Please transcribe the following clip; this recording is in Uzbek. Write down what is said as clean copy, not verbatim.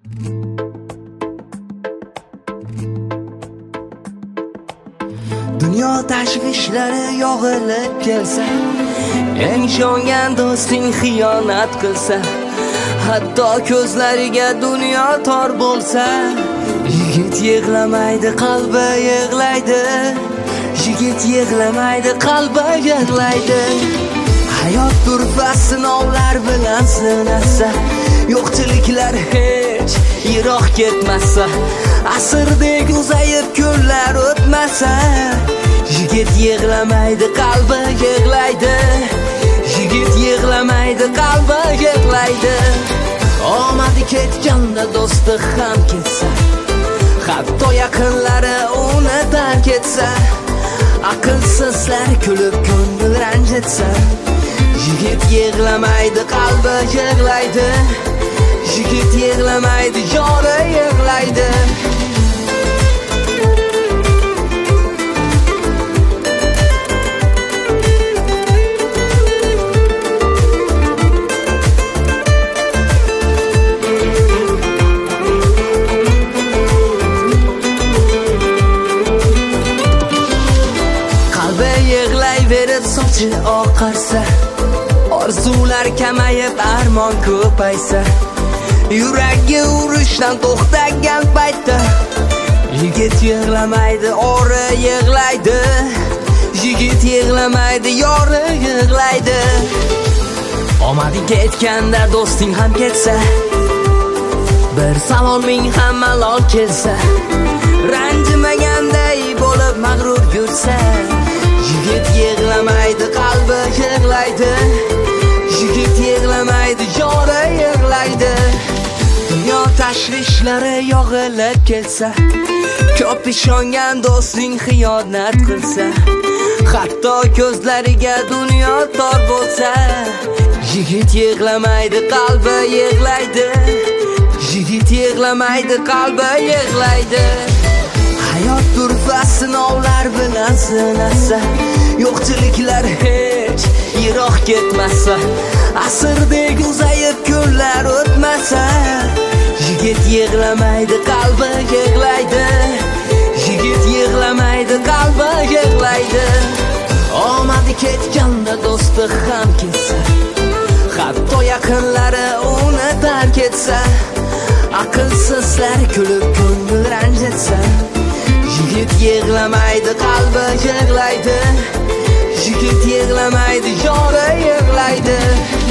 Dunyo tashvishlari yog'ilib kelsa, eng ishongan do'sting xiyonat qilsa, hatto ko'zlariga dunyo tor bo'lsa, yigit yig'lamaydi, qalbi yig'laydi. Yigit yig'lamaydi, qalbi yig'laydi. Hayot turfa sinovlar bilan sinasa, yo'qchiliklar hech yiroq ketmasa, asrdek uzayib kunlar o'tmasa, yigit yig'lamaydi, qalbi yig'laydi. Yigit yig'lamaydi, qalbi yig'laydi. Omadi ketganda do'sti ham ketsa, hatto yaqinlari uni tark etsa, aqlsizlar kulib ko'ngil ranjitsa, yigit yig'lamaydi, qalbi yig'laydi. Yigit yig'lamaydi, yori yig'laydi. Qalbi yig'layverib sochi oqarsa, orzular kamayib armon ko'paysa, yuragi urishdan to'xtagan paytda, yigit yig'lamaydi, ori yig'laydi. Yigit yig'lamaydi, yori yig'laydi. Omading ketganda do'sting ham ketsa, bir saloming ham malol kelsa, ranjimaganday bo'lib mag'rur yursa, yigit yig'lamaydi, qalbi yig'laydi. Yigit yig'lamaydi, yori yig'laydi. Dunyo tashvishlari yog'ilib kelsa, ko'p ishongan do'sting xiyonat qilsa, hatto ko'zlariga dunyo tor bo'lsa, yigit yig'lamaydi, qalbi yig'laydi. Yigit yig'lamaydi, qalbi yig'laydi. Hayot turfa sinovlar bilan sinasa, yo'qchiliklar hech yiroq ketmasa, asrdek uzayib kunlar o'tmasa, yigit yig'lamaydi, qalbi yig'laydi. Yigit yig'lamaydi, qalbi yig'laydi. Omadi ketganda do'sti ham ketsa, hatto yaqinlari uni tark etsa, aqlsizlar kulib ko'ngil ranjitsa, yigit yig'lamaydi, qalbi yig'laydi. Yigit yig'lamaydi, yori yig'laydi.